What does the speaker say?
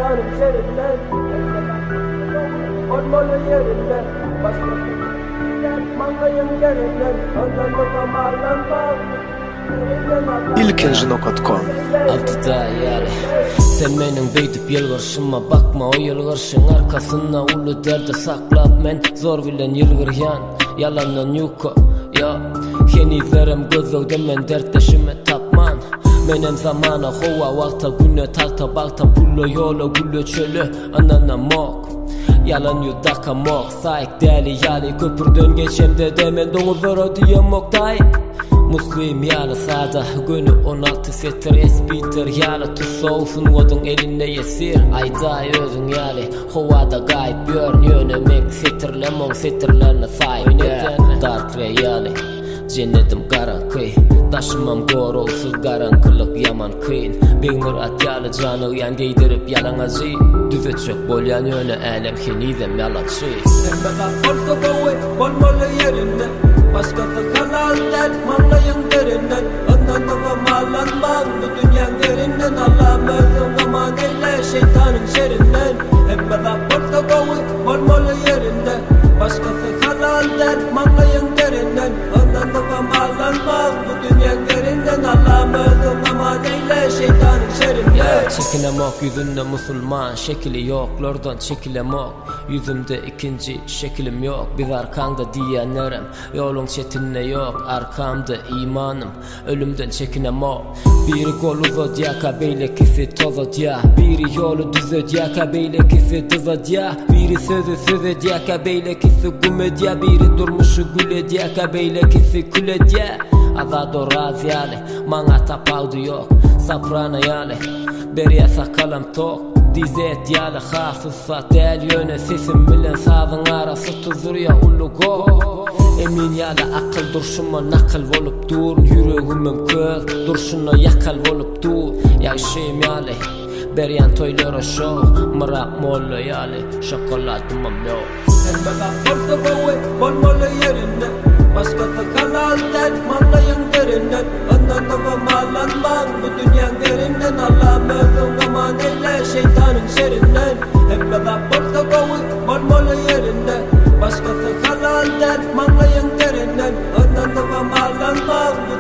şeytanın şerinden. Olmalı yerinde başkası mangayın yerinden. Anlamı malanma ilkenjino.com Altıda yani sen mening beytip yılgırşıma bakma, o yılgırşın arkasına ulu derde saklap men zor bilen yılgıryan yalandan yuko ya henizlerim gözögde men dertleşime tapman menem zamana hova vakta güne talta balta pullo yolo gullo çölü anana mok yalan yudaka mok sayık deli yali köpürden geçemde demen donuzlara diye mok dayı Muslim yalı sada günü 16 setir espiter yalı tusoğufun odun elinde yesir ayday özün yalı hovada gayip björn yönemek setirlemon setirlerine say oyneten dark re yalı cennetim garan kıy taşımam gorolsuz garankılık yaman kıyın beğmur at yalı canı yan giydirip yalan acı düze çök bolyan yöne elem henizem yalan şey Emmega orta boyu olmalı yerinde başkası kanalden mangayın derinden ananıma malanmam bu dünyanın derinden Allah'ım özüm aman eyle şeytanın şerinden Emmega orta boyu olmalı yerinde başkası kanalden mangayın derinden ananıma malanmam bu dünyanın derinden Allah'ım özüm aman eyle şeytanın şerinden Çekilemok yüzünde musulman şekli yok lordan çekilemok yüzümde ikinci şeklim yok bir arkanda diyenlerim yolun çetinle yok arkamda imanım ölümden çekinemok biri kolu zodyaka beyle kisi tozodya biri yolu düzodyaka beyle kisi düzodya biri sözü dyaka beyle kisi gumedya biri durmuşu güledyaka beyle kisi kuledya azado razyale mana tapavdu yok saprana yale beriye sakalam tok dizet yalı hafızsa del yöne sesim bilen sazın arası tuzur ya ulu go emin yalı akıl durşuma nakıl olup dur yüreğimim köz durşuna yakal olup dur yaşayım yalı beriyen toylara show mırap mollo yalı şokolatımam yok Emmega orta boyu olmalı yerinde başkası kanalden mangayın derinden ananıma malanmam bu dünyanın derinden Allah'ım özüm aman eyle şeytanın şerinden Emmega orta boyu olmalı yerinde başkası kanalden mangayın derinden ananıma malanmam bu